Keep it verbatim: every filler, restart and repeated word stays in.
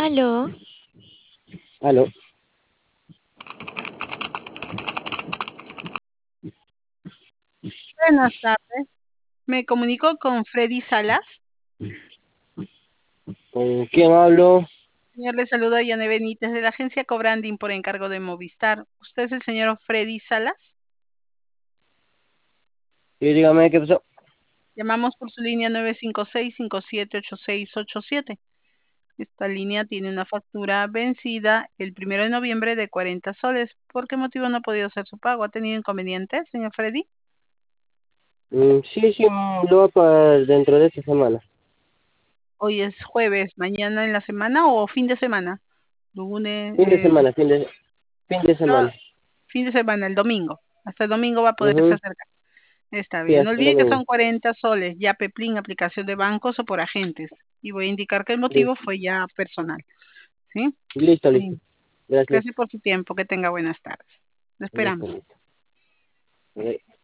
Aló, Aló. Buenas tardes. Me comunico con Freddy Salas. ¿Con quién hablo? Señor, le saluda Yane Benítez de la agencia Cobranding por encargo de Movistar. ¿Usted es el señor Freddy Salas? Sí, dígame qué pasó. Llamamos por su línea nueve cinco seis, cinco siete ocho seis ocho siete. Esta línea tiene una factura vencida el primero de noviembre de cuarenta soles. ¿Por qué motivo no ha podido hacer su pago? ¿Ha tenido inconvenientes, señor Freddy? Mm, sí, sí, mm, lo va para dentro de esta semana. Hoy es jueves, mañana en la semana o fin de semana. Lunes, Fin de eh, semana, fin de, fin de no, semana. fin de semana, el domingo. Hasta el domingo va a poderse Ujú. acercar. Está Sí, bien. No hasta el olvide que domingo. son cuarenta soles, ya Peplín, aplicación de bancos o por agentes. Y voy a indicar que el motivo Listo, fue ya personal. ¿Sí? listo, listo. Sí. Gracias. Gracias por su tiempo. Que tenga buenas tardes. Lo Listo, esperamos. listo. Ok.